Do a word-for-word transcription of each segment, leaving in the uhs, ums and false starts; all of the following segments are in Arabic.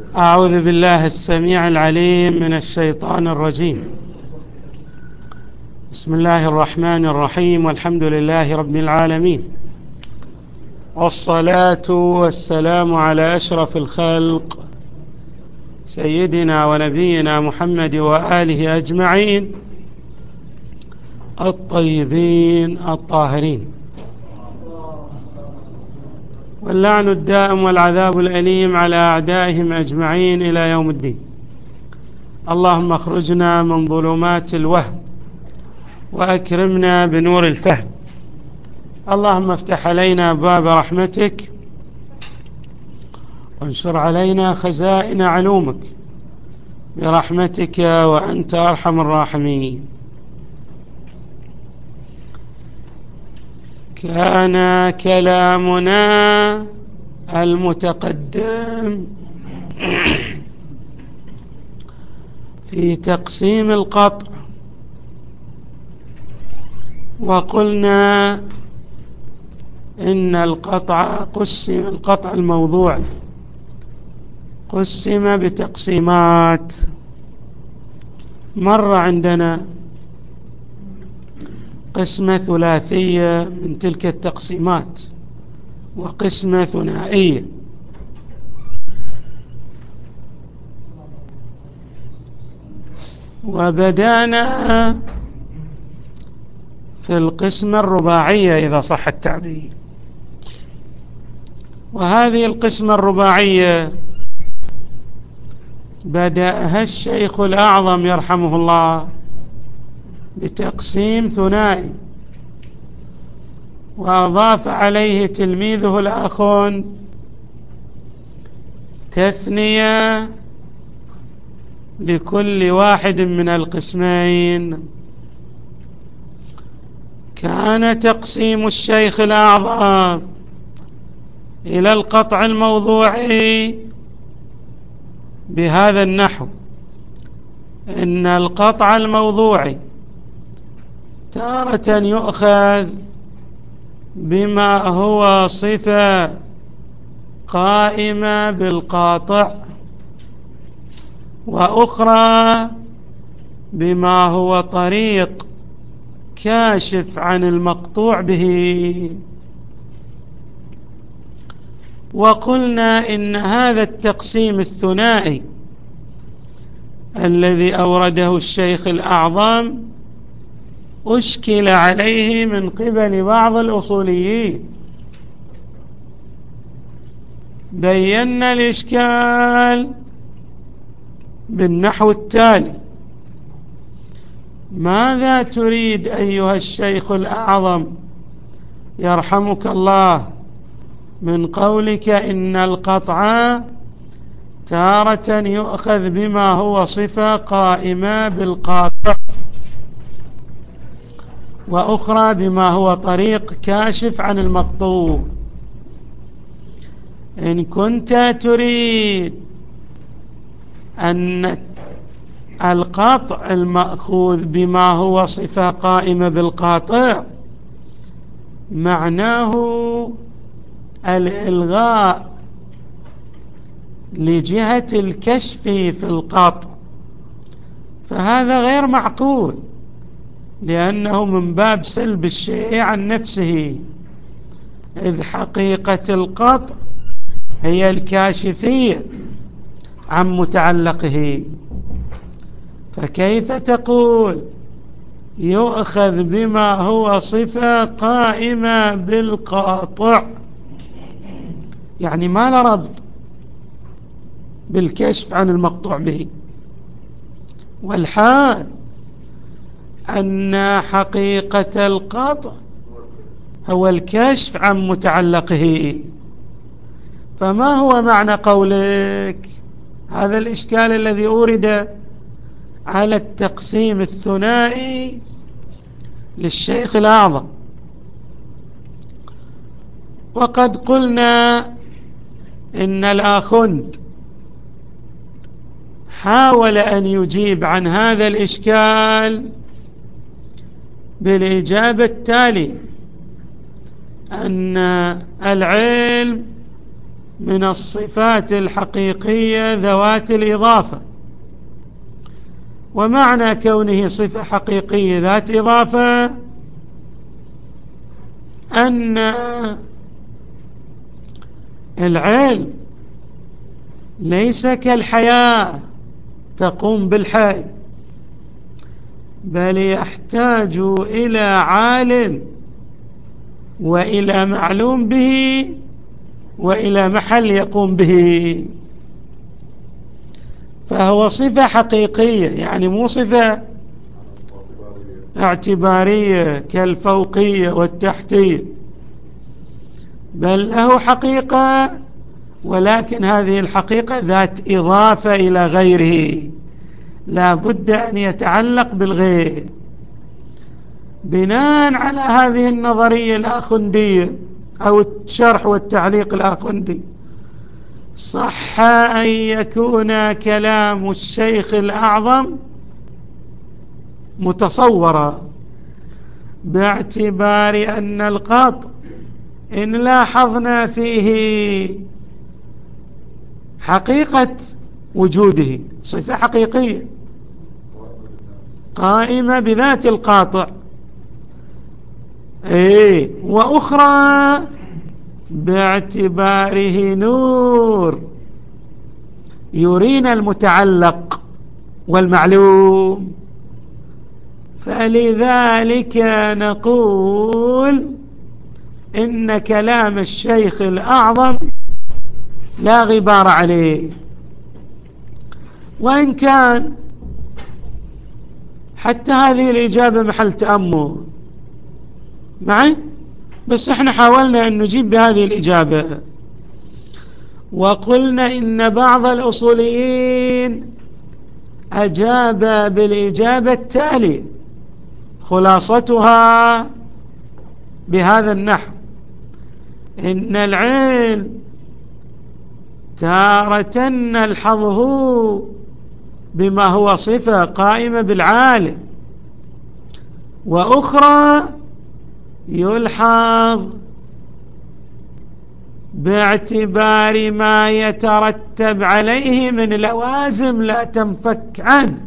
أعوذ بالله السميع العليم من الشيطان الرجيم. بسم الله الرحمن الرحيم، والحمد لله رب العالمين، والصلاة والسلام على أشرف الخلق سيدنا ونبينا محمد وآله أجمعين الطيبين الطاهرين، واللعن الدائم والعذاب الأليم على أعدائهم أجمعين إلى يوم الدين. اللهم اخرجنا من ظلمات الوهم وأكرمنا بنور الفهم. اللهم افتح علينا باب رحمتك وانشر علينا خزائن علومك برحمتك وأنت أرحم الراحمين. كان كلامنا المتقدم في تقسيم القطع، وقلنا إن القطع قسم القطع الموضوعي قسم بتقسيمات. مر عندنا قسمة ثلاثية من تلك التقسيمات وقسمة ثنائية. وبدأنا في القسمة الرباعية إذا صح التعبير، وهذه القسمة الرباعية بدأها الشيخ الأعظم يرحمه الله بتقسيم ثنائي، وأضاف عليه تلميذه الآخون تثنية لكل واحد من القسمين. كان تقسيم الشيخ الأعظم إلى القطع الموضوعي بهذا النحو: إن القطع الموضوعي تارة يؤخذ بما هو صفة قائمة بالقاطع، وأخرى بما هو طريق كاشف عن المقطوع به. وقلنا إن هذا التقسيم الثنائي الذي أورده الشيخ الأعظم أشكل عليه من قبل بعض الأصوليين. بينا الإشكال بالنحو التالي: ماذا تريد أيها الشيخ الأعظم يرحمك الله من قولك إن القطع تارة يؤخذ بما هو صفة قائمة بالقاطع، وأخرى بما هو طريق كاشف عن المقطوع؟ إن كنت تريد أن القطع المأخوذ بما هو صفة قائمة بالقاطع معناه الإلغاء لجهة الكشف في القطع، فهذا غير معقول، لأنه من باب سلب الشيء عن نفسه، إذ حقيقة القطع هي الكاشفية عن متعلقه. فكيف تقول يؤخذ بما هو صفة قائمة بالقاطع؟ يعني ما له ربط بالكشف عن المقطوع به، والحال أن حقيقة القطع هو الكشف عن متعلقه. فما هو معنى قولك؟ هذا الإشكال الذي أورد على التقسيم الثنائي للشيخ الأعظم. وقد قلنا إن الآخوند حاول أن يجيب عن هذا الإشكال بالإجابة التالية: أن العلم من الصفات الحقيقية ذوات الإضافة. ومعنى كونه صفة حقيقية ذات إضافة أن العلم ليس كالحياة تقوم بالحي، بل يحتاج إلى عالم وإلى معلوم به وإلى محل يقوم به. فهو صفة حقيقية، يعني مو صفة اعتبارية كالفوقية والتحتية، بل له حقيقة، ولكن هذه الحقيقة ذات إضافة إلى غيره، لا بد أن يتعلق بالغير. بناء على هذه النظرية الآخندية أو الشرح والتعليق الآخندي، صح أن يكون كلام الشيخ الأعظم متصورا، باعتبار أن القاطع إن لاحظنا فيه حقيقة وجوده، صفة حقيقية قائمة بذات القاطع، إيه، وأخرى باعتباره نور يرينا المتعلق والمعلوم. فلذلك نقول إن كلام الشيخ الأعظم لا غبار عليه، وإن كان حتى هذه الإجابة محل تأمل معي، بس احنا حاولنا أن نجيب بهذه الإجابة. وقلنا إن بعض الأصوليين أجاب بالإجابة التالية، خلاصتها بهذا النحو: إن العلم تارة نلحظه بما هو صفة قائمة بالعالم، وأخرى يلحظ باعتبار ما يترتب عليه من لوازم لا تنفك عنه،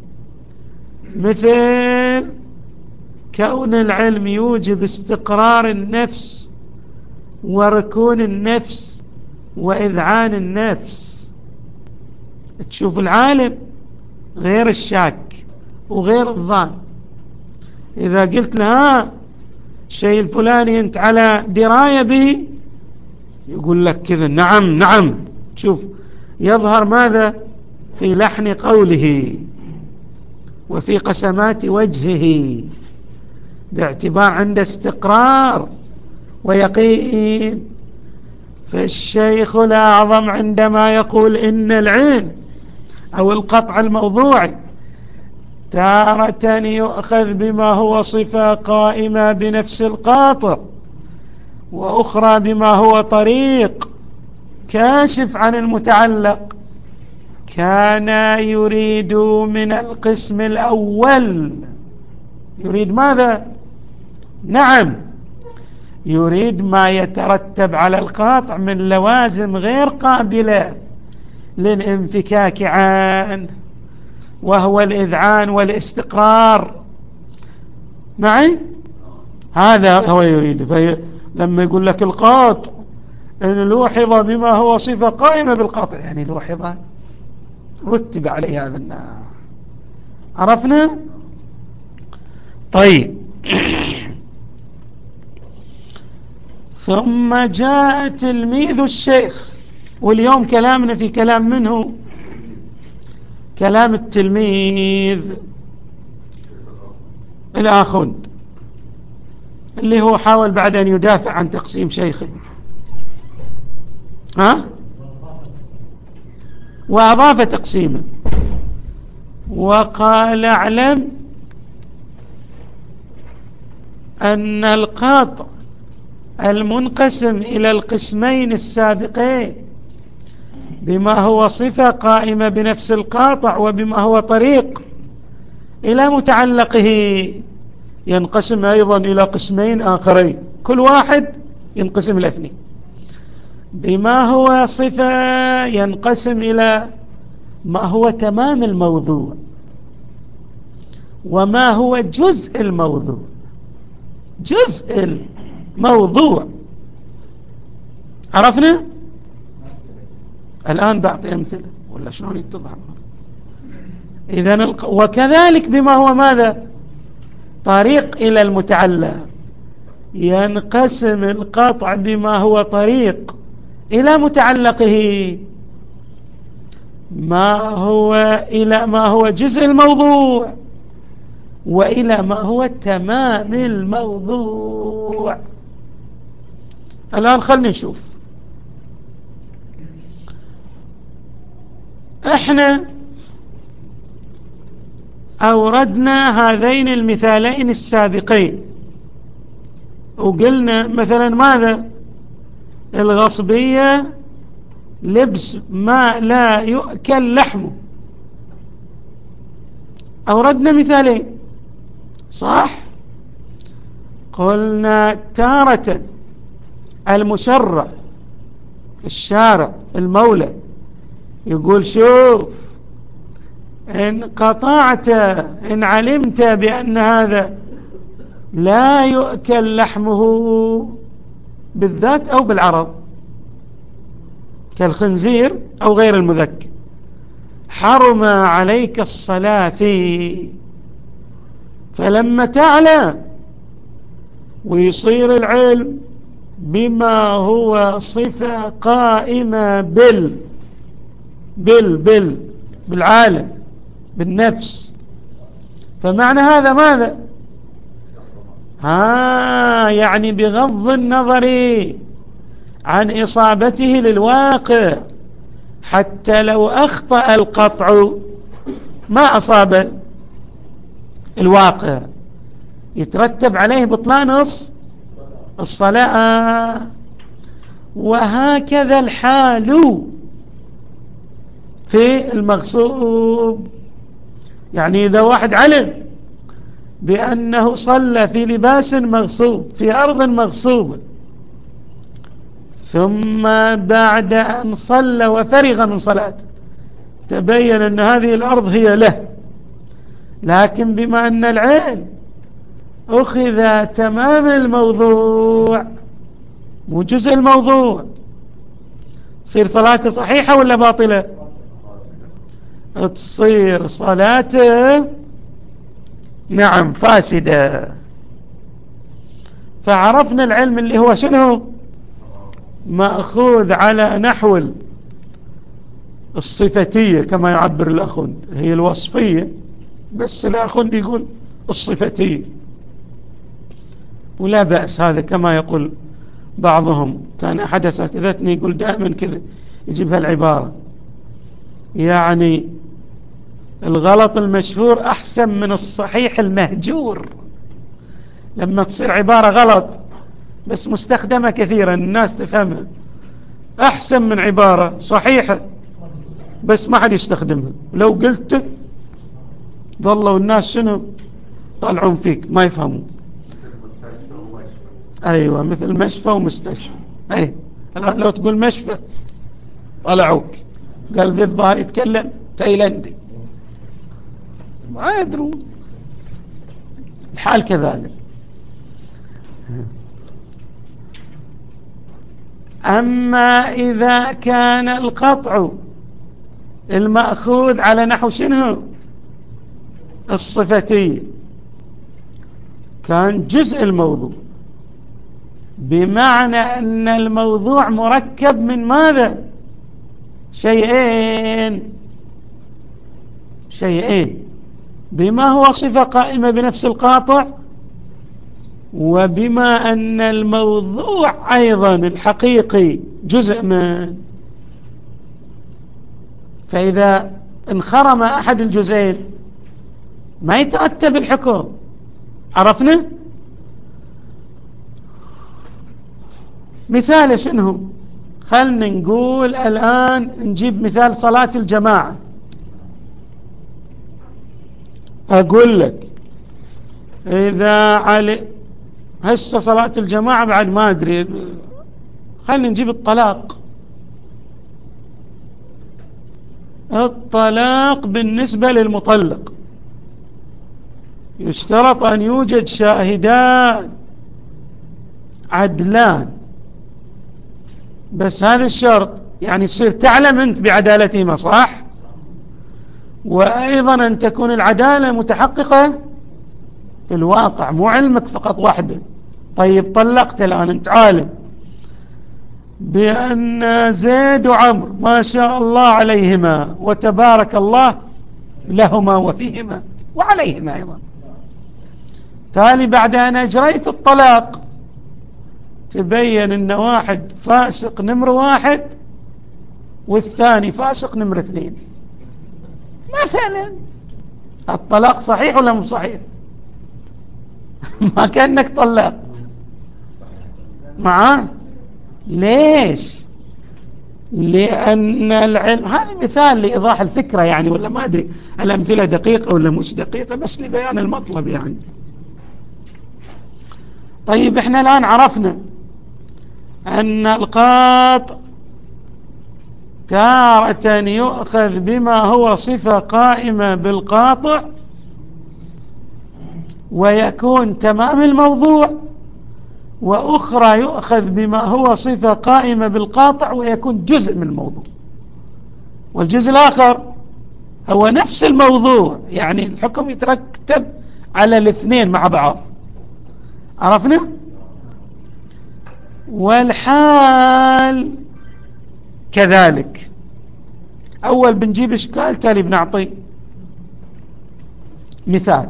مثل كون العلم يوجب استقرار النفس وركون النفس وإذعان النفس. تشوف العالم غير الشاك وغير الظان، إذا قلت له الشيء الفلاني أنت على دراية به، يقول لك كذا نعم نعم. تشوف يظهر ماذا في لحن قوله وفي قسمات وجهه، باعتبار عنده استقرار ويقين. فالشيخ الأعظم عندما يقول إن العلم أو القطع الموضوعي تارة يؤخذ بما هو صفة قائمة بنفس القاطع، وأخرى بما هو طريق كاشف عن المتعلق، كان يريد من القسم الأول، يريد ماذا؟ نعم، يريد ما يترتب على القاطع من لوازم غير قابلة للانفكاك عنه، وهو الإذعان والاستقرار. معي؟ هذا هو يريد. فلما يقول لك القاطع إن لوحظ بما هو صفة قائمة بالقاطع، يعني لوحظ رتب عليه هذا النار. عرفنا؟ طيب. ثم جاء تلميذ الشيخ، واليوم كلامنا في كلام منه، كلام التلميذ الآخند، اللي هو حاول بعد أن يدافع عن تقسيم شيخه، ها؟ وأضاف تقسيمه وقال: اعلم أن القاطع المنقسم إلى القسمين السابقين بما هو صفة قائمة بنفس القاطع وبما هو طريق إلى متعلقه، ينقسم أيضا إلى قسمين آخرين، كل واحد ينقسم إلى اثنين. بما هو صفة ينقسم إلى ما هو تمام الموضوع وما هو جزء الموضوع. جزء الموضوع عرفنا؟ الآن بعطي أمثلة ولا شلون يتضح؟ إذن وكذلك بما هو ماذا؟ طريق إلى المتعلق، ينقسم القطع بما هو طريق إلى متعلقه ما هو إلى ما هو جزء الموضوع وإلى ما هو تمام الموضوع. الآن خلنا نشوف. احنا أوردنا هذين المثالين السابقين وقلنا مثلا ماذا؟ الغصبية لبس ما لا يؤكل لحمه، أوردنا مثالين صح؟ قلنا تارة المشرع الشارع المولى يقول شوف إن قطعت إن علمت بأن هذا لا يؤكل لحمه بالذات أو بالعرض كالخنزير أو غير المذكر حرم عليك الصلاة فيه. فلما تعلم ويصير العلم بما هو صفة قائمة بال بال بال بالعالم بالنفس، فمعنى هذا ماذا؟ ها يعني بغض النظر عن إصابته للواقع حتى لو أخطأ القطع ما أصاب الواقع يترتب عليه بطلان الصلاة. وهكذا الحال في المغصوب. يعني إذا واحد علم بأنه صلى في لباس مغصوب في أرض مغصوبة ثم بعد أن صلى وفرغ من صلاته تبين أن هذه الأرض هي له، لكن بما أن العين أخذ تمام الموضوع وجزء الموضوع تصير صلاته صحيحة ولا باطلة؟ تصير صلاته نعم فاسدة. فعرفنا العلم اللي هو شنو؟ مأخوذ على نحو الصفتية كما يعبر الأخوند، هي الوصفية بس الأخوند يقول الصفتية ولا بأس هذا كما يقول بعضهم. كان أحد أساتذتني يقول دائما كذا يجيب هالعبارة، يعني الغلط المشهور أحسن من الصحيح المهجور. لما تصير عبارة غلط بس مستخدمة كثيرا الناس تفهمها أحسن من عبارة صحيحة بس ما حد يستخدمها، لو قلت ظلوا الناس شنو طلعون فيك ما يفهمون. أيوة مثل مشفى ومستشفى. أي الآن لو تقول مشفى طلعوك قال ذي الظاهر يتكلم تايلندي ما يدرون. الحال كذلك. أما إذا كان القطع المأخوذ على نحو شنو الصفتي كان جزء الموضوع بمعنى أن الموضوع مركب من ماذا؟ شيئين شيئين بما هو صفة قائمة بنفس القاطع وبما أن الموضوع أيضا الحقيقي جزء من. فإذا انخرم أحد الجزئين ما يترتب الحكم. عرفنا؟ مثال شنو؟ خلنا نقول الآن نجيب مثال صلاة الجماعة. أقول لك إذا علي هسه صلاة الجماعة بعد ما أدري خلنا نجيب الطلاق الطلاق بالنسبة للمطلق يشترط أن يوجد شاهدان عدلان، بس هذا الشرط يعني تصير تعلم أنت بعدالتهما، صح؟ وأيضا أن تكون العدالة متحققة في الواقع، مو علمك فقط وحده. طيب طلقت الآن، أنت عالم بأن زيد وعمر ما شاء الله عليهما وتبارك الله لهما وفيهما وعليهما أيضا، تالي بعد أن أجريت الطلاق تبين أن واحد فاسق نمر واحد والثاني فاسق نمر اثنين مثلا، الطلاق صحيح ولا مو صحيح؟ ما كأنك طلقت معاه. ليش؟ لأن العلم، هذا مثال لإيضاح الفكرة يعني، ولا ما أدري الأمثلة دقيقة ولا مش دقيقة، بس لبيان المطلب يعني. طيب احنا الآن عرفنا أن القاطع تارة يؤخذ بما هو صفة قائمة بالقاطع ويكون تمام الموضوع، وأخرى يؤخذ بما هو صفة قائمة بالقاطع ويكون جزء من الموضوع، والجزء الآخر هو نفس الموضوع، يعني الحكم يترتب على الاثنين مع بعض. عرفنا؟ والحال كذلك. أول بنجيب إشكال، تالي بنعطي مثال.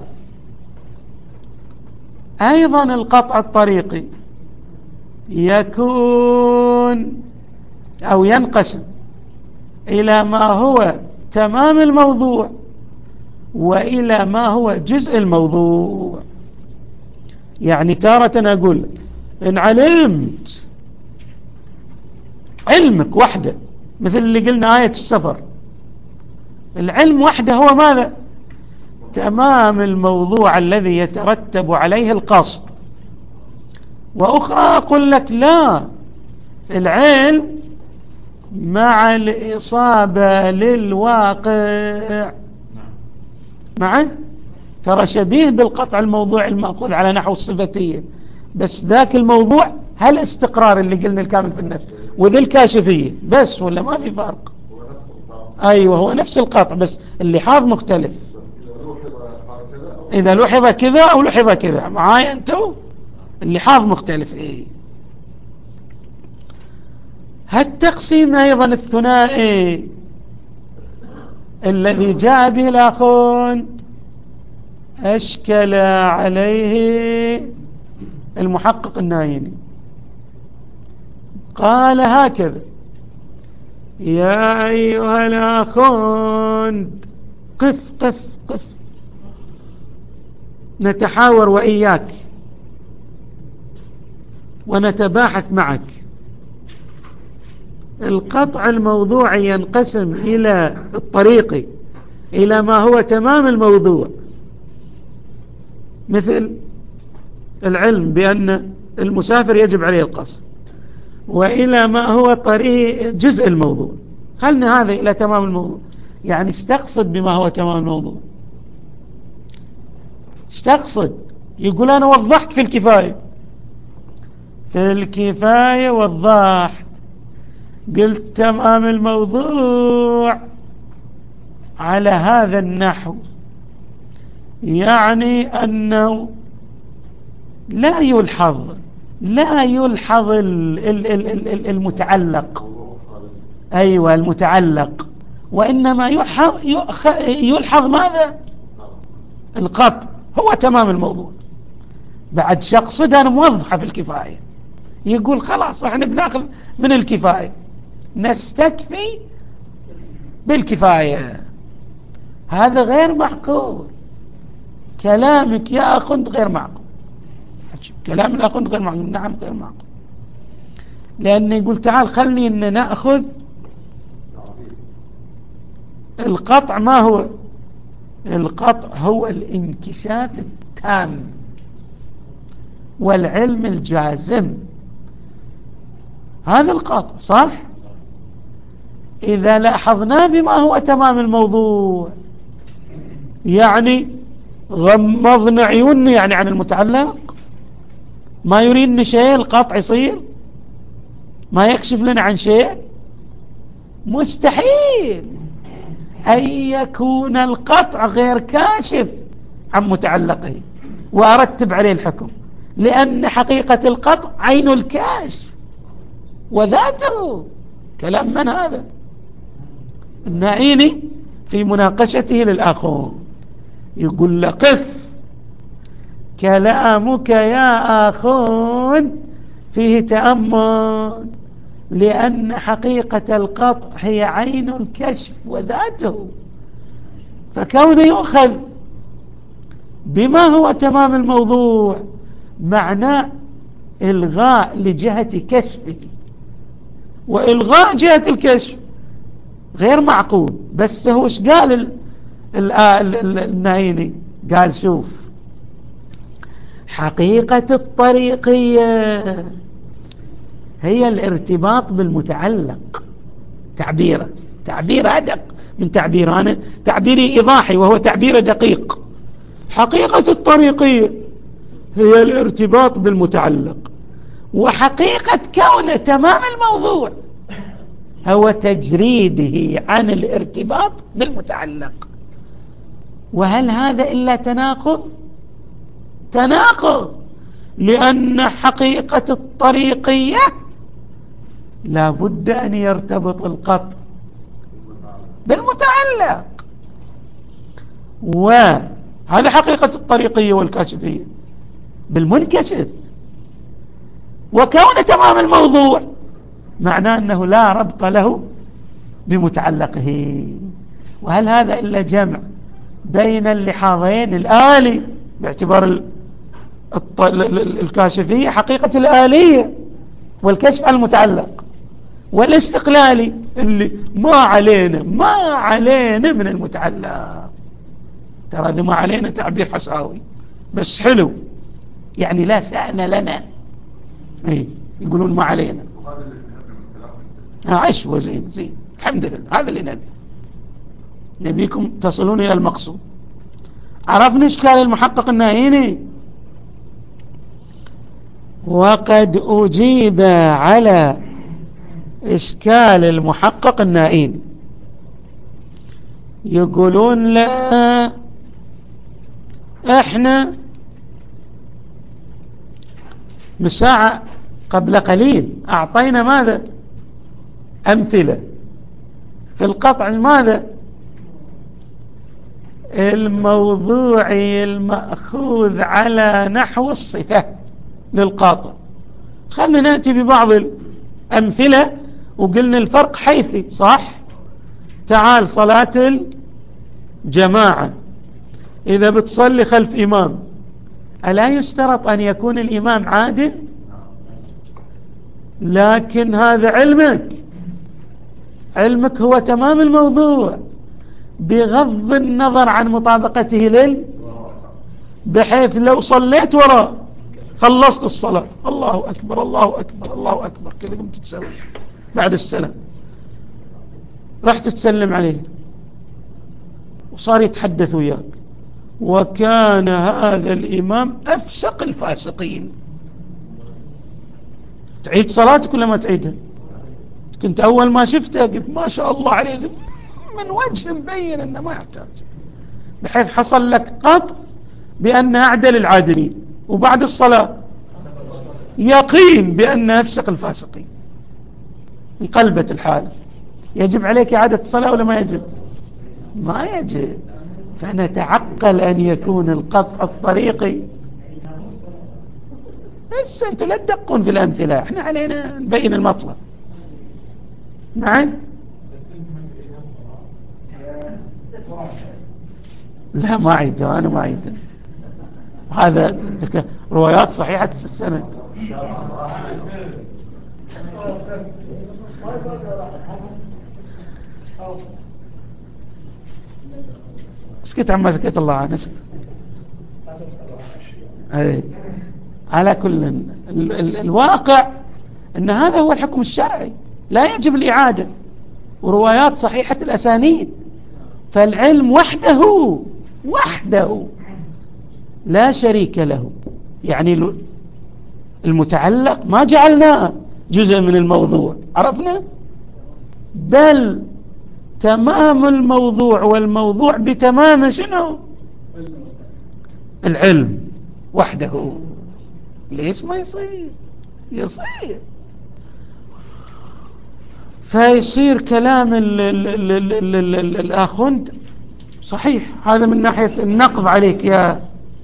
أيضا القطع الطريقي يكون أو ينقسم إلى ما هو تمام الموضوع وإلى ما هو جزء الموضوع. يعني تارة أقول إن علمت علمك وحده، مثل اللي قلنا آية السفر، العلم وحده هو ماذا؟ تمام الموضوع الذي يترتب عليه القصد. وأخرى أقول لك لا، العلم مع الإصابة للواقع معه، ترى شبيه بالقطع الموضوع المأخوذ على نحو الصفتية، بس ذاك الموضوع هل استقرار اللي قلنا الكامل في النفس وذي الكاشفية بس، ولا ما في فرق؟ أيوة هو نفس القطع بس اللحاظ مختلف. إذا لحظ كذا أو لحظ كذا معايا أنتو، اللحاظ مختلف. إيه هالتقسيم أيضا الثنائي الذي جاء به الآخون أشكل عليه المحقق النايني، قال هكذا: يا أيها الآخون قف قف قف، نتحاور وإياك ونتباحث معك. القطع الموضوعي ينقسم إلى الطريقي إلى ما هو تمام الموضوع، مثل العلم بأن المسافر يجب عليه القصر، وإلى ما هو طريق جزء الموضوع. خلنا هذا إلى تمام الموضوع، يعني استقصد بما هو تمام الموضوع، استقصد. يقول أنا وضحت في الكفاية، في الكفاية وضحت، قلت تمام الموضوع على هذا النحو، يعني أنه لا يلحظ لا يلحظ المتعلق، أيوة المتعلق، وإنما يلحظ ماذا؟ القطع، هو تمام الموضوع. بعد شخص أنا موضحة في الكفاية، يقول خلاص احنا بناخذ من الكفاية، نستكفي بالكفاية. هذا غير معقول، كلامك يا أخوند غير معقول، كلام الأخوند غير معقول. نعم غير معقول، لأنه يقول تعال خلينا نأخذ القطع. ما هو القطع؟ هو الانكشاف التام والعلم الجازم، هذا القطع صح. إذا لاحظنا بما هو تمام الموضوع، يعني غمضنا عيوننا يعني عن المتعلق، ما يريدنا شيء، القطع يصير ما يكشف لنا عن شيء. مستحيل أن يكون القطع غير كاشف عن متعلقه وأرتب عليه الحكم، لأن حقيقة القطع عين الكاشف وذاته. كلام من هذا؟ النائيني في مناقشته للآخرون يقول له قف، كلامك يا آخون فيه تأمل، لأن حقيقة القطع هي عين الكشف وذاته، فكونه يؤخذ بما هو تمام الموضوع معناه إلغاء لجهة كشفه، وإلغاء جهة الكشف غير معقول. بس هو ايش قال النائيني؟ قال شوف، حقيقة الطريقية هي الارتباط بالمتعلق. تعبيره تعبير أدق من تعبير أنا، تعبيري إيضاحي وهو تعبير دقيق. حقيقة الطريقية هي الارتباط بالمتعلق، وحقيقة كونه تمام الموضوع هو تجريده عن الارتباط بالمتعلق. وهل هذا إلا تناقض؟ تناقض، لأن حقيقة الطريقية لا بد أن يرتبط القطع بالمتعلق، وهذا حقيقة الطريقية والكاشفية بالمنكشف. وكون تمام الموضوع معناه أنه لا ربط له بمتعلقه. وهل هذا إلا جمع بين اللحاظين الآلي باعتبار الكاشفية حقيقة الآلية والكشف عن المتعلق، والاستقلالي اللي ما علينا ما علينا من المتعلق. ترى هذا ما علينا تعبير حساوي بس حلو، يعني لا شأن لنا. اي يقولون ما علينا، عش وزين زين الحمد لله، هذا اللي نبي نبيكم تصلون إلى المقصود. عرفنا إشكال المحقق النائيني، وقد أجيب على إشكال المحقق النائيني. يقولون لا، احنا مساعة قبل قليل أعطينا ماذا؟ أمثلة في القطع ماذا؟ الموضوعي المأخوذ على نحو الصفة للقاطع. خلنا نأتي ببعض الأمثلة وقلنا الفرق حيثي صح. تعال صلاة الجماعة، إذا بتصلي خلف إمام ألا يشترط أن يكون الإمام عادل؟ لكن هذا علمك علمك هو تمام الموضوع بغض النظر عن مطابقته لل، بحيث لو صليت وراء خلصت الصلاة الله أكبر الله أكبر الله أكبر كذا قمت تسوي بعد السلام، رحت تسلم عليه وصار يتحدث وياك، وكان هذا الإمام أفسق الفاسقين، تعيد صلاتك ولا ما تعيدها؟ كنت أول ما شفته قلت ما شاء الله عليه من وجه مبين أنه ما يحتاج، بحيث حصل لك قط بأن أعدل العادلين، وبعد الصلاة يقين بأن أفسق الفاسقين. انقلبت الحال. يجب عليك إعادة الصلاة ولا ما يجب؟ ما يجب. فنتعقل أن يكون القطع الطريقي. بس أنتم لا تدقون في الأمثلة، احنا علينا نبين المطلب. نعم لا ما عيده، أنا ما عيده. هذا روايات صحيحة السند. اسكت عما سكت الله عنه، اسكت. أي. على كل ال ال الواقع أن هذا هو الحكم الشرعي، لا يجب الإعادة، وروايات صحيحة الأسانيد. فالعلم وحده وحده لا شريك له، يعني المتعلق ما جعلناه جزء من الموضوع، عرفنا؟ بل تمام الموضوع والموضوع بتمام شنو؟ العلم وحده. ليش ما يصير؟ يصير. فيصير كلام ال ال ال ال ال ال ال الآخوند صحيح. هذا من ناحية النقض عليك يا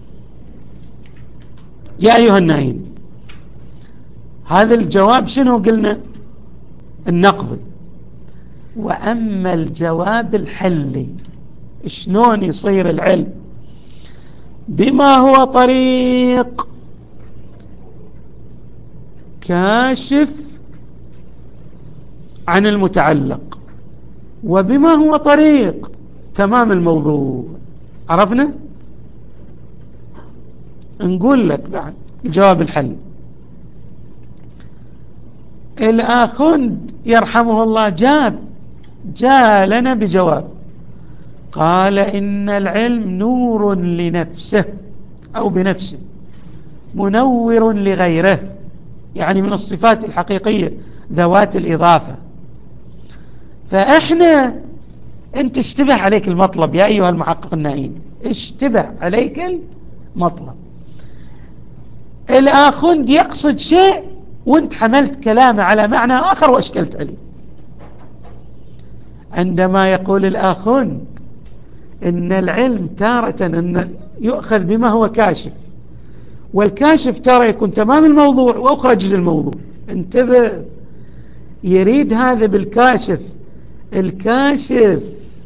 يا أيها النائين. هذا الجواب شنو قلنا؟ النقض. وأما الجواب الحلي، شلون يصير العلم بما هو طريق كاشف عن المتعلق، وبما هو طريق تمام الموضوع، عرفنا؟ نقول لك بعد الجواب الحل. الآخوند يرحمه الله جاب جاء لنا بجواب، قال إن العلم نور لنفسه أو بنفسه منور لغيره، يعني من الصفات الحقيقية ذوات الإضافة. فإحنا أنت اشتبه عليك المطلب يا أيها المحقق النائين، اشتبه عليك المطلب. الآخوند يقصد شيء وانت حملت كلامه على معنى آخر واشكلت عليه. عندما يقول الآخوند إن العلم تارة أن يؤخذ بما هو كاشف، والكاشف ترى يكون تمام الموضوع وأخرى جزء الموضوع، انتبه. يريد هذا بالكاشف الكاشف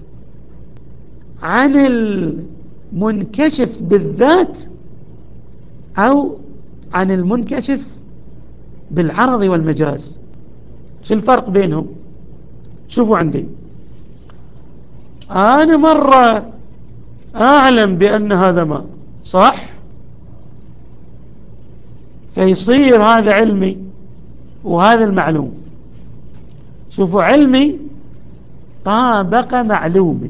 عن المنكشف بالذات أو عن المنكشف بالعرض والمجاز. شو الفرق بينهم؟ شوفوا عندي، أنا مرة أعلم بأن هذا ما صح، فيصير هذا علمي وهذا المعلوم. شوفوا، علمي طابق معلومي،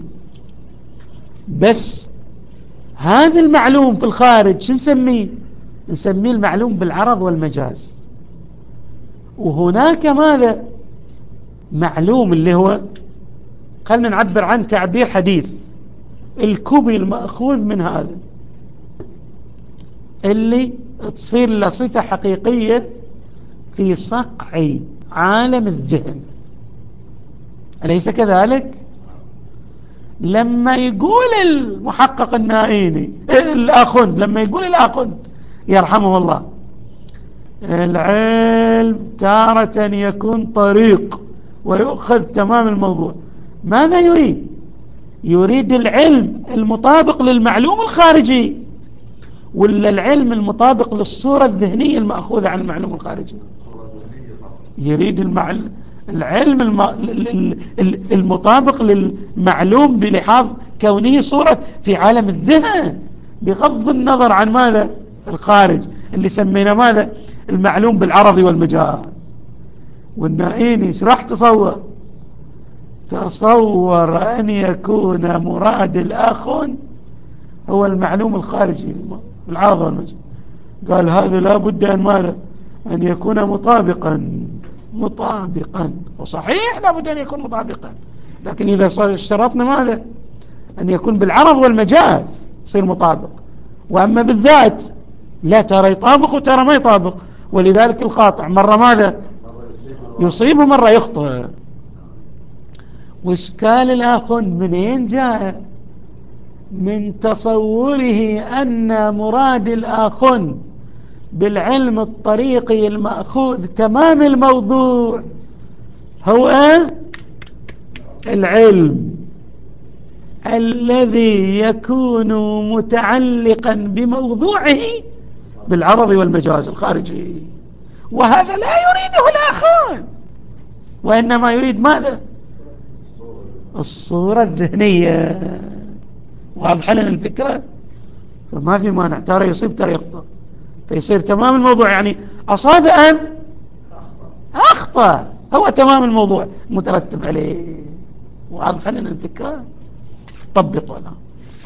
بس هذا المعلوم في الخارج شو نسميه؟ نسميه المعلوم بالعرض والمجاز. وهناك ماذا؟ معلوم اللي هو خلنا نعبر عن تعبير حديث، الكوبي المأخوذ من هذا اللي تصير له صفة حقيقية في صقع عالم الذهن، أليس كذلك؟ لما يقول المحقق النائيني الآخوند، لما يقول الآخوند يرحمه الله العلم تارة يكون طريق ويؤخذ تمام الموضوع، ماذا يريد؟ يريد العلم المطابق للمعلوم الخارجي ولا العلم المطابق للصورة الذهنية المأخوذة عن المعلوم الخارجي؟ يريد المعل... العلم الم... المطابق للمعلوم بلحاظ كونه صورة في عالم الذهن بغض النظر عن ماذا؟ الخارج، اللي سمينا ماذا؟ المعلوم بالعرض والمجاز. والنائيني ايش راح تصور؟ تصور أن يكون مراد الآخون هو المعلوم الخارجي العرض والمجاز. قال هذا لا بد أن ماذا؟ أن يكون مطابقا مطابقا وصحيح لا بد أن يكون مطابقا، لكن إذا اشترطنا ماذا؟ أن يكون بالعرض والمجاز يصير مطابق، وأما بالذات لا، ترى يطابق وترى ما يطابق. ولذلك القاطع مرة ماذا؟ يصيب ومرة يخطئ. وإشكال الآخون منين جاء؟ من تصوره أن مراد الآخون بالعلم الطريقي المأخوذ تمام الموضوع هو العلم الذي يكون متعلقا بموضوعه بالعرض والمجاز الخارجي، وهذا لا يريده الآخر، وإنما يريد ماذا؟ الصورة الذهنية. واضح لنا الفكرة؟ فما في مانع، ترى يصيب ترى يخطئ، فيصير تمام الموضوع، يعني أصاب أم أخطأ، هو تمام الموضوع مترتب عليه. واضح لنا الفكرة؟ طبقوا لها.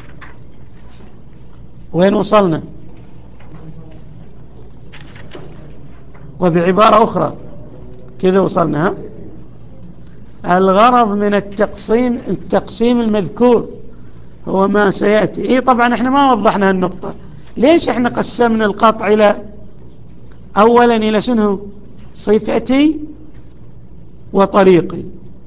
وين وصلنا؟ وبعبارة أخرى كذا وصلنا. ها؟ الغرض من التقسيم التقسيم المذكور هو ما سيأتي. إيه طبعا احنا ما وضحنا النقطة. ليش احنا قسمنا القطع إلى أولا إلى شنو؟ صفتي وطريقي،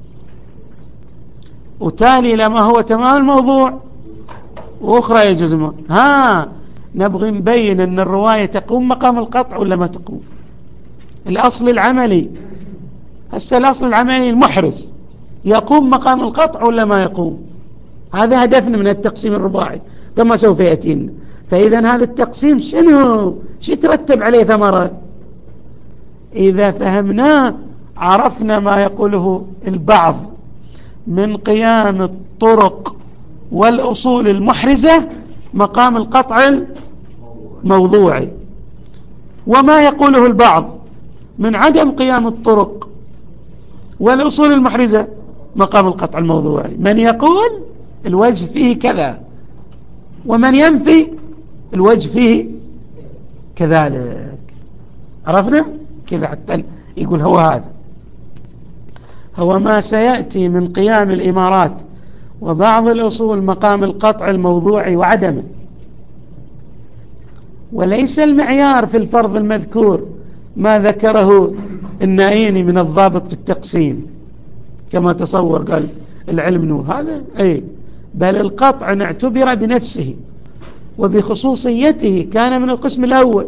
وتالي لما هو تمام الموضوع، وأخرى يجزمه. ها نبغي نبين أن الرواية تقوم مقام القطع ولا ما تقوم. الأصل العملي هسه الأصل العملي المحرز يقوم مقام القطع ولا ما يقوم. هذا هدفنا من التقسيم الرباعي كما سوف يأتينا. فإذا هذا التقسيم شنو شو يترتب عليه ثمرة؟ إذا فهمناه عرفنا ما يقوله البعض من قيام الطرق والأصول المحرزة مقام القطع الموضوعي، وما يقوله البعض من عدم قيام الطرق والأصول المحرزة مقام القطع الموضوعي. من يقول الوجه فيه كذا، ومن ينفي الوجه فيه كذلك. عرفنا كذا حتى يقول هو هذا هو ما سيأتي من قيام الإمارات وبعض الأصول مقام القطع الموضوعي وعدمه. وليس المعيار في الفرض المذكور ما ذكره النائيني من الضابط في التقسيم كما تصور قال العلم نور هذا أي، بل القطع اعتبر بنفسه وبخصوصيته كان من القسم الأول،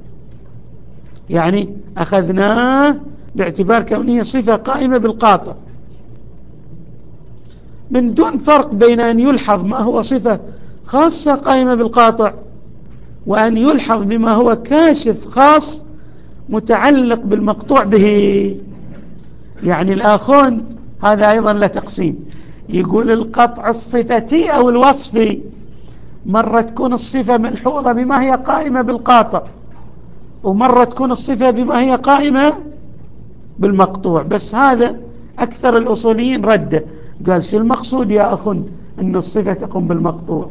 يعني أخذناه باعتبار كونه صفة قائمة بالقاطع من دون فرق بين أن يلحظ ما هو صفة خاصة قائمة بالقاطع وأن يلحظ بما هو كاشف خاص متعلق بالمقطوع به. يعني الآخون هذا أيضا لا تقسيم، يقول القطع الصفتي أو الوصفي مرة تكون الصفة ملحوظة بما هي قائمة بالقاطع، ومرة تكون الصفة بما هي قائمة بالمقطوع. بس هذا أكثر الأصوليين رده، قال شو المقصود يا أخن أن الصفة تقوم بالمقطوع؟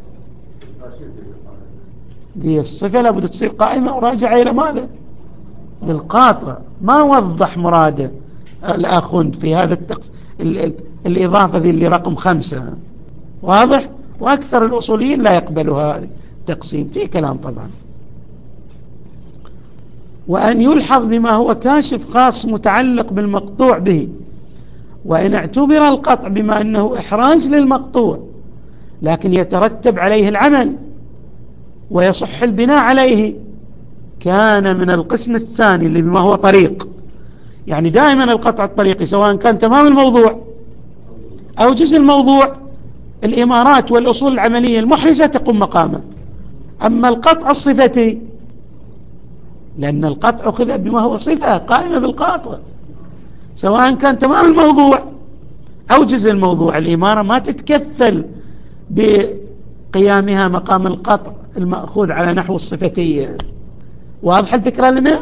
دي الصفة لابد تصير قائمة وراجعة إلى ماذا؟ للقاطع. ما وضح مراده الأخن في هذا التقس... ال... ال... الإضافة ذي اللي رقم خمسة. واضح؟ وأكثر الأصوليين لا يقبلوا هذا التقسيم، في كلام طبعا. وأن يلحظ بما هو كاشف خاص متعلق بالمقطوع به، وإن اعتبر القطع بما أنه إحراز للمقطوع لكن يترتب عليه العمل ويصح البناء عليه كان من القسم الثاني اللي بما هو طريق. يعني دائما القطع الطريقي سواء كان تمام الموضوع أو جزء الموضوع الإمارات والأصول العملية المحرزة تقوم مقامه. أما القطع الصفتي لأن القطع أخذ بما هو صفة قائمة بالقاطع سواء كان تمام الموضوع أو جزء الموضوع، الإمارة ما تتكفل بقيامها مقام القطع المأخوذ على نحو الصفتية. واضح الفكرة لنا؟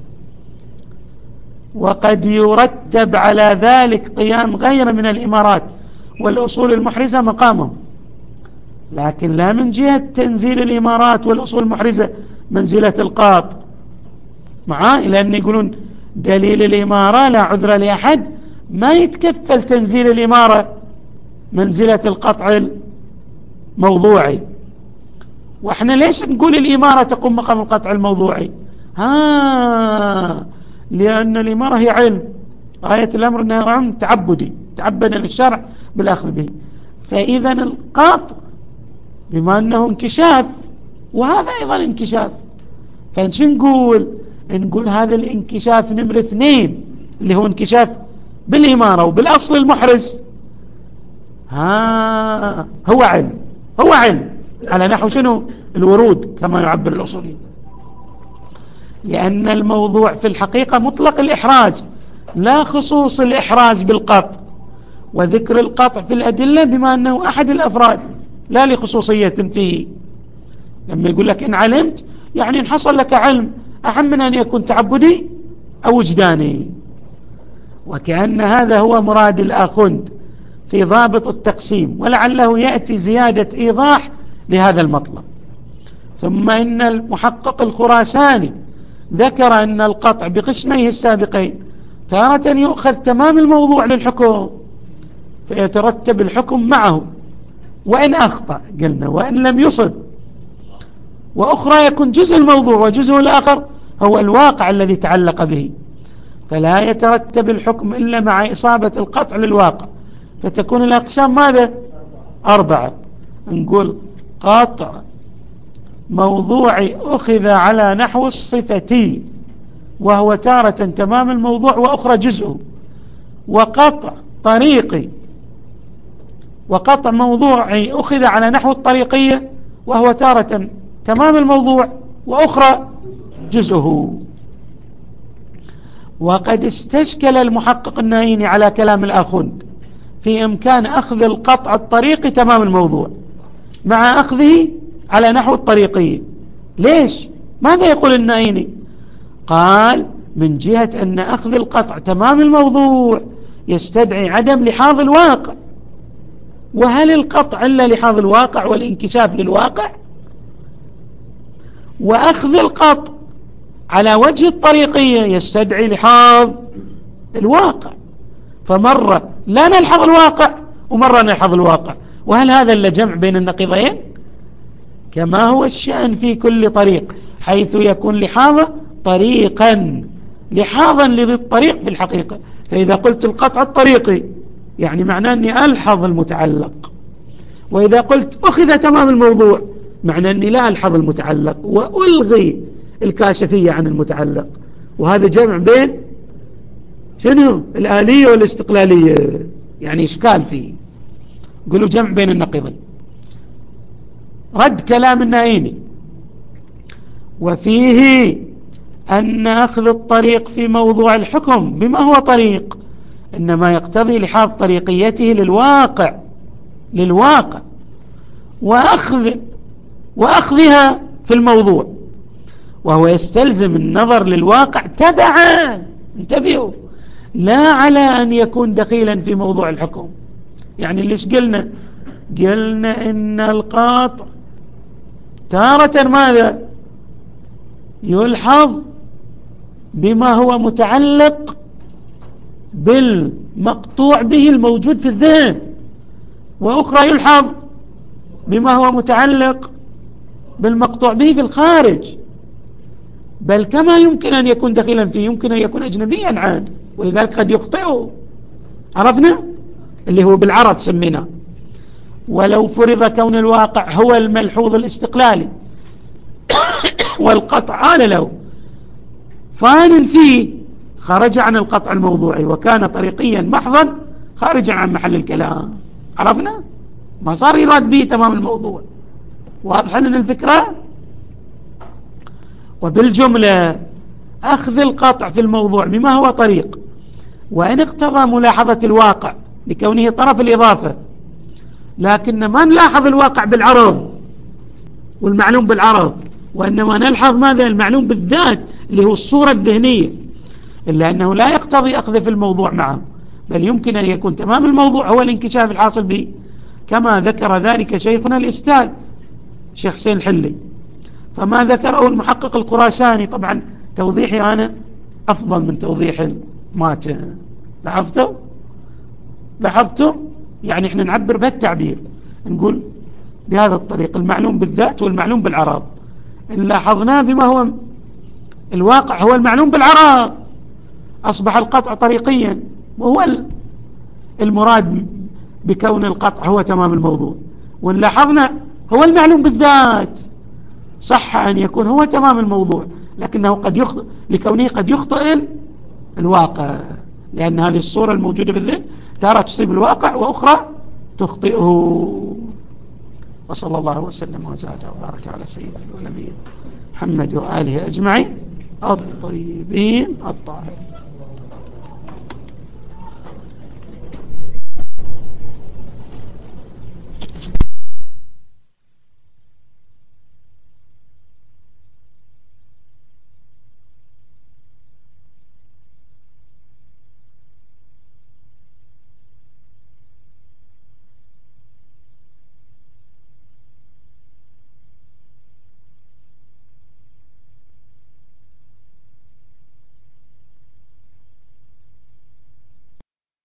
وقد يرتب على ذلك قيام غير من الإمارات والأصول المحرزة مقامهم، لكن لا من جهة تنزيل الإمارات والأصول المحرزة منزلة القاطع معاه، لأن يقولون دليل الإمارة لا عذر لأحد ما يتكفل تنزيل الإمارة منزلة القطع الموضوعي. وإحنا ليش نقول الإمارة تقوم مقام القطع الموضوعي؟ ها لأن الإمارة هي علم، آية الأمر أنها علم تعبدي، تعبد الشرع بالأخذ به. فإذا القطع بما أنه انكشاف وهذا أيضا انكشاف، فنش نقول نقول هذا الانكشاف نمر اثنين اللي هو انكشاف بالإمارة وبالأصل المحرز ها هو علم، هو علم على نحو شنو الورود كما يعبر الأصولي، لأن الموضوع في الحقيقة مطلق الإحراز لا خصوص الإحراز بالقطع، وذكر القطع في الأدلة بما أنه أحد الأفراد لا لخصوصية فيه. لما يقول لك إن علمت يعني إن حصل لك علم أهم من أن يكون تعبدي أو وجداني، وكأن هذا هو مراد الآخند في ضابط التقسيم، ولعله يأتي زيادة إيضاح لهذا المطلب. ثم إن المحقق الخراساني ذكر أن القطع بقسميه السابقين تارة يؤخذ تمام الموضوع للحكم فيترتب الحكم معه وإن أخطأ قلنا وإن لم يصب، وأخرى يكون جزء الموضوع وجزء الآخر هو الواقع الذي تعلق به، فلا يترتب الحكم إلا مع إصابة القطع للواقع، فتكون الأقسام ماذا؟ أربعة. نقول قطع موضوعي أخذ على نحو الصفتي وهو تارة تمام الموضوع وأخرى جزءه، وقطع طريقي وقطع موضوعي أخذ على نحو الطريقية وهو تارة تمام الموضوع وأخرى جزءه. وقد استشكل المحقق النايني على كلام الآخوند في إمكان أخذ القطع الطريقي تمام الموضوع مع أخذه على نحو الطريقية. ليش؟ ماذا يقول النايني؟ قال من جهة أن أخذ القطع تمام الموضوع يستدعي عدم لحاظ الواقع، وهل القطع إلا لحاظ الواقع والانكشاف للواقع؟ وأخذ القطع على وجه الطريقية يستدعي لحاظ الواقع، فمرة لا نلحظ الواقع ومرة نلحظ الواقع، وهل هذا إلا جمع بين النقيضين؟ كما هو الشأن في كل طريق حيث يكون لحاظة طريقا لحاظا للطريق في الحقيقة. فإذا قلت القطع الطريقي يعني معناه أني ألحظ المتعلق، وإذا قلت أخذ تمام الموضوع معناه أني لا ألحظ المتعلق وألغي الكاشفية عن المتعلق، وهذا جمع بين شنو؟ الآلية والاستقلالية، يعني إشكال فيه، قلوا جمع بين النقيضين. رد كلام النايني وفيه أن أخذ الطريق في موضوع الحكم بما هو طريق إنما يقتضي لحاظ طريقيته للواقع للواقع وأخذ وأخذها في الموضوع، وهو يستلزم النظر للواقع تبعا، انتبهوا، لا على أن يكون دخيلا في موضوع الحكم. يعني ليش قلنا قلنا إن القاطع تارة ماذا يلحظ بما هو متعلق بالمقطوع به الموجود في الذهن، وأخرى يلحظ بما هو متعلق بالمقطوع به في الخارج، بل كما يمكن أن يكون دخيلا فيه يمكن أن يكون أجنبيا عنه، ولذلك قد يخطئه. عرفنا اللي هو بالعرض سمينا. ولو فرض كون الواقع هو الملحوظ الاستقلالي والقطع آل له فان فيه خرج عن القطع الموضوعي وكان طريقيا محضا خارجا عن محل الكلام. عرفنا؟ ما صار يراد به تمام الموضوع. واضح لنا الفكرة؟ وبالجملة أخذ القطع في الموضوع بما هو طريق وإن اقتضى ملاحظة الواقع لكونه طرف الإضافة، لكن ما نلاحظ الواقع بالعرض والمعلوم بالعرض، وإنما نلحظ ماذا؟ المعلوم بالذات اللي هو الصورة الذهنية، إلا أنه لا يقتضي أخذ في الموضوع معه، بل يمكن أن يكون تمام الموضوع هو الانكشاف الحاصل به، كما ذكر ذلك شيخنا الأستاذ شيخ حسين الحلي. فما ذكره المحقق الخراساني طبعا توضيحي أنا أفضل من توضيح الماتن. لاحظتوا؟ لاحظتوا؟ يعني احنا نعبر بهالتعبير، نقول بهذا الطريق المعلوم بالذات والمعلوم بالعرض، إن لاحظناه بما هو الواقع هو المعلوم بالعرض أصبح القطع طريقيا، وهو المراد بكون القطع هو تمام الموضوع. وإن لاحظنا هو المعلوم بالذات صح أن يكون هو تمام الموضوع، لكنه قد يخطئ لكونه قد يخطئ الواقع، لأن هذه الصورة الموجودة في الذهن تارة تصيب الواقع وأخرى تخطئه. وصلى الله وسلم وزاد وبارك على سيدنا ونبينا محمد وآله أجمعين الطيبين الطاهرين.